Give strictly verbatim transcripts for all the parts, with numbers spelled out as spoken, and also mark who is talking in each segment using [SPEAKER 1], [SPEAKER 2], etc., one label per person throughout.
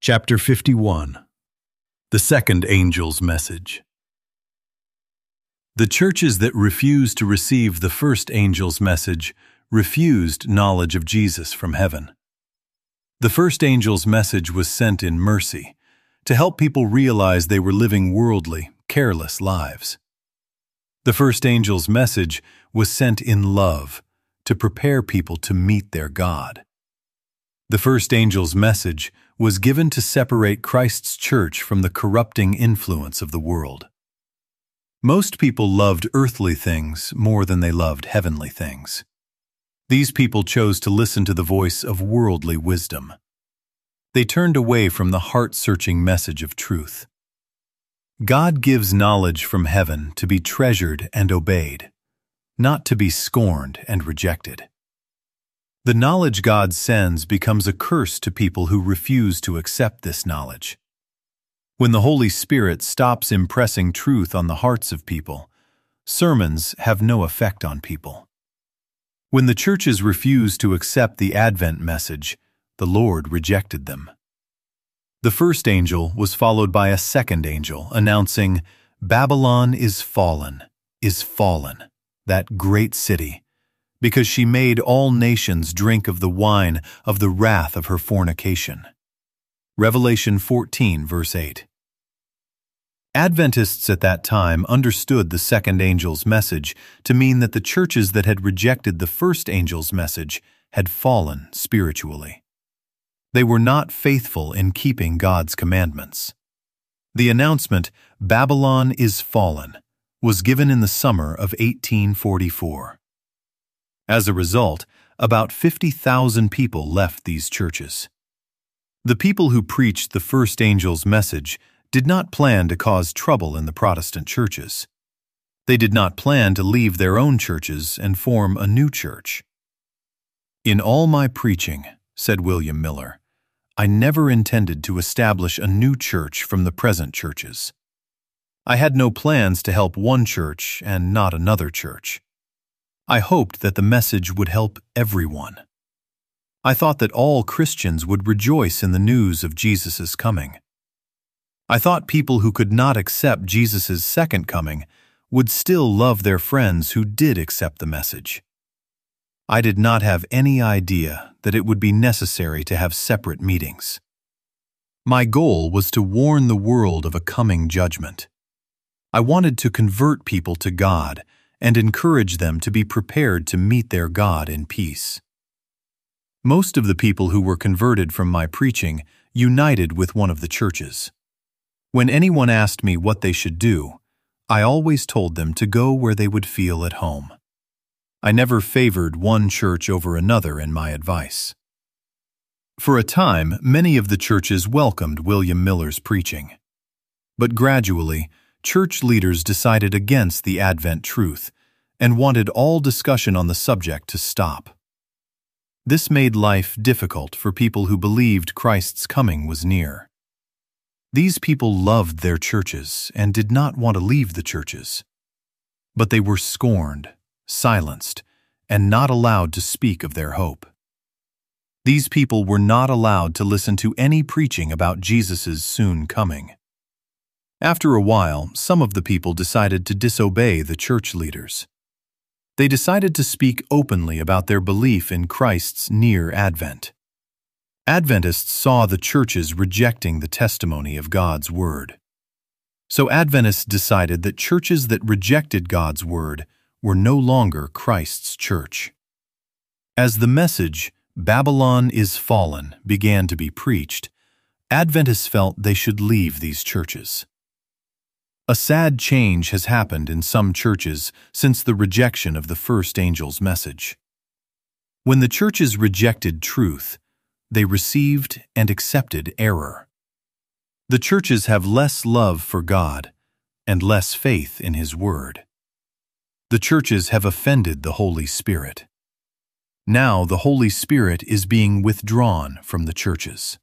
[SPEAKER 1] Chapter fifty-one. The Second Angel's Message. The churches that refused to receive the first angel's message refused knowledge of Jesus from heaven. The first angel's message was sent in mercy, to help people realize they were living worldly, careless lives. The first angel's message was sent in love, to prepare people to meet their God. The first angel's message was given to separate Christ's church from the corrupting influence of the world. Most people loved earthly things more than they loved heavenly things. These people chose to listen to the voice of worldly wisdom. They turned away from the heart-searching message of truth. God gives knowledge from heaven to be treasured and obeyed, not to be scorned and rejected. The knowledge God sends becomes a curse to people who refuse to accept this knowledge. When the Holy Spirit stops impressing truth on the hearts of people, sermons have no effect on people. When the churches refused to accept the Advent message, the Lord rejected them. The first angel was followed by a second angel announcing, "Babylon is fallen, is fallen, that great city, because she made all nations drink of the wine of the wrath of her fornication." Revelation fourteen, verse eight. Adventists at that time understood the second angel's message to mean that the churches that had rejected the first angel's message had fallen spiritually. They were not faithful in keeping God's commandments. The announcement, "Babylon is fallen," was given in the summer of eighteen forty-four. As a result, about fifty thousand people left these churches. The people who preached the first angel's message did not plan to cause trouble in the Protestant churches. They did not plan to leave their own churches and form a new church. "In all my preaching," said William Miller, "I never intended to establish a new church from the present churches. I had no plans to help one church and not another church. I hoped that the message would help everyone. I thought that all Christians would rejoice in the news of Jesus' coming. I thought people who could not accept Jesus' second coming would still love their friends who did accept the message. I did not have any idea that it would be necessary to have separate meetings. My goal was to warn the world of a coming judgment. I wanted to convert people to God and encourage them to be prepared to meet their God in peace." Most of the people who were converted from my preaching united with one of the churches. When anyone asked me what they should do, I always told them to go where they would feel at home. I never favored one church over another in my advice. For a time, many of the churches welcomed William Miller's preaching. But gradually, church leaders decided against the Advent truth and wanted all discussion on the subject to stop. This made life difficult for people who believed Christ's coming was near. These people loved their churches and did not want to leave the churches. But they were scorned, silenced, and not allowed to speak of their hope. These people were not allowed to listen to any preaching about Jesus' soon coming. After a while, some of the people decided to disobey the church leaders. They decided to speak openly about their belief in Christ's near advent. Adventists saw the churches rejecting the testimony of God's Word. So Adventists decided that churches that rejected God's Word were no longer Christ's church. As the message, "Babylon is fallen," began to be preached, Adventists felt they should leave these churches. A sad change has happened in some churches since the rejection of the first angel's message. When the churches rejected truth, they received and accepted error. The churches have less love for God and less faith in His Word. The churches have offended the Holy Spirit. Now the Holy Spirit is being withdrawn from the churches.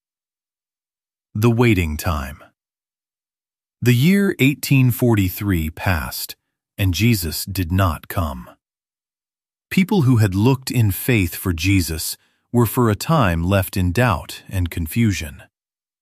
[SPEAKER 1] The waiting time. The year eighteen forty-three passed, and Jesus did not come. People who had looked in faith for Jesus were for a time left in doubt and confusion.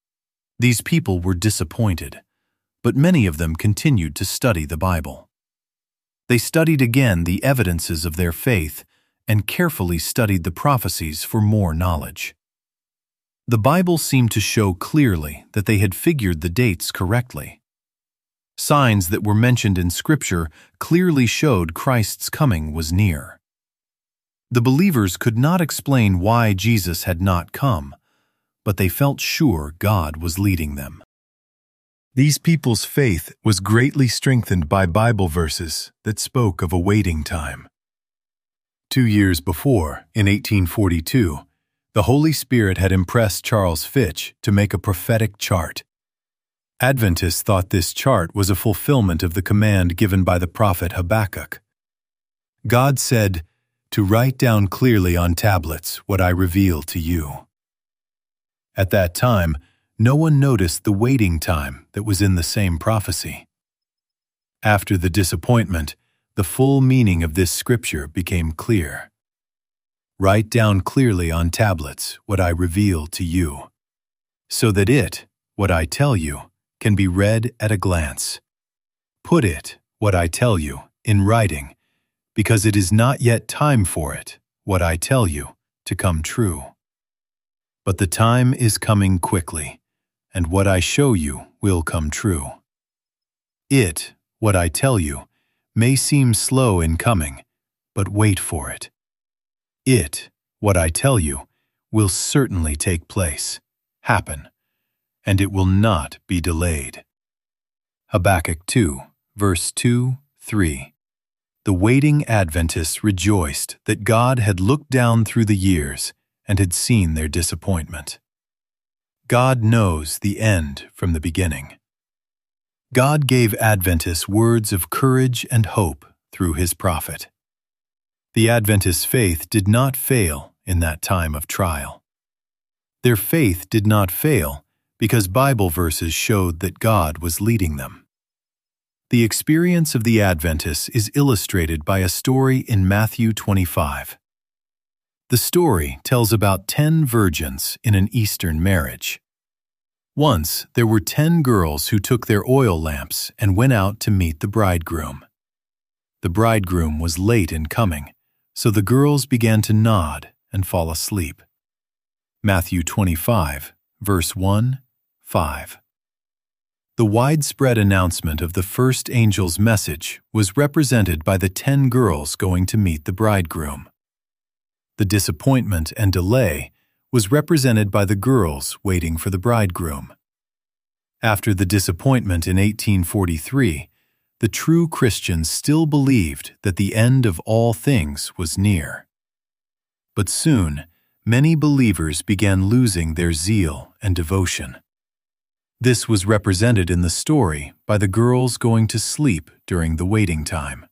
[SPEAKER 1] These people were disappointed, but many of them continued to study the Bible. They studied again the evidences of their faith and carefully studied the prophecies for more knowledge. The Bible seemed to show clearly that they had figured the dates correctly. Signs that were mentioned in Scripture clearly showed Christ's coming was near. The believers could not explain why Jesus had not come, but they felt sure God was leading them. These people's faith was greatly strengthened by Bible verses that spoke of a waiting time. Two years before, in eighteen forty-two, the Holy Spirit had impressed Charles Fitch to make a prophetic chart. Adventists thought this chart was a fulfillment of the command given by the prophet Habakkuk. God said, "To write down clearly on tablets what I reveal to you." At that time, no one noticed the waiting time that was in the same prophecy. After the disappointment, the full meaning of this scripture became clear. Write down clearly on tablets what I reveal to you, so that it, what I tell you, can be read at a glance. Put it, what I tell you, in writing, because it is not yet time for it, what I tell you, to come true. But the time is coming quickly, and what I show you will come true. It, what I tell you, may seem slow in coming, but wait for it. It, what I tell you, will certainly take place, happen, and it will not be delayed. Habakkuk two, verse two, three. The waiting Adventists rejoiced that God had looked down through the years and had seen their disappointment. God knows the end from the beginning. God gave Adventists words of courage and hope through his prophet. The Adventist faith did not fail in that time of trial. Their faith did not fail because Bible verses showed that God was leading them. The experience of the Adventists is illustrated by a story in Matthew twenty-five. The story tells about ten virgins in an Eastern marriage. Once there were ten girls who took their oil lamps and went out to meet the bridegroom. The bridegroom was late in coming, so the girls began to nod and fall asleep. Matthew twenty-five, verse one, five. The widespread announcement of the first angel's message was represented by the ten girls going to meet the bridegroom. The disappointment and delay was represented by the girls waiting for the bridegroom. After the disappointment in eighteen forty-three, the true Christians still believed that the end of all things was near. But soon, many believers began losing their zeal and devotion. This was represented in the story by the girls going to sleep during the waiting time.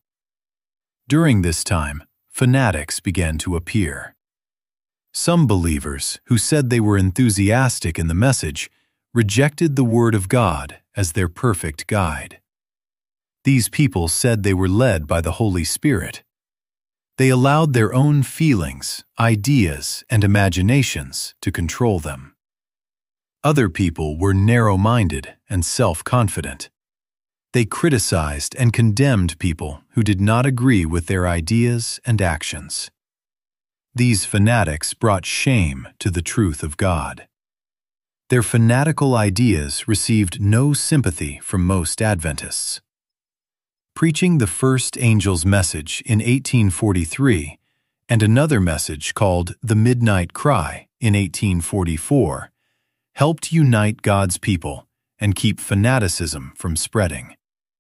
[SPEAKER 1] During this time, fanatics began to appear. Some believers, who said they were enthusiastic in the message, rejected the Word of God as their perfect guide. These people said they were led by the Holy Spirit. They allowed their own feelings, ideas, and imaginations to control them. Other people were narrow-minded and self-confident. They criticized and condemned people who did not agree with their ideas and actions. These fanatics brought shame to the truth of God. Their fanatical ideas received no sympathy from most Adventists. Preaching the first angel's message in eighteen forty-three and another message called The Midnight Cry in eighteen forty-four helped unite God's people and keep fanaticism from spreading.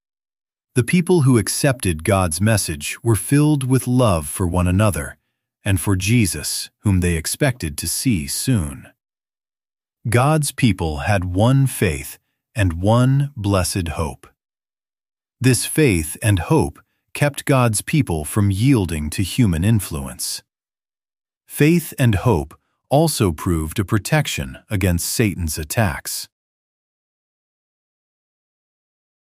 [SPEAKER 1] The people who accepted God's message were filled with love for one another and for Jesus, whom they expected to see soon. God's people had one faith and one blessed hope. This faith and hope kept God's people from yielding to human influence. Faith and hope also proved a protection against Satan's attacks.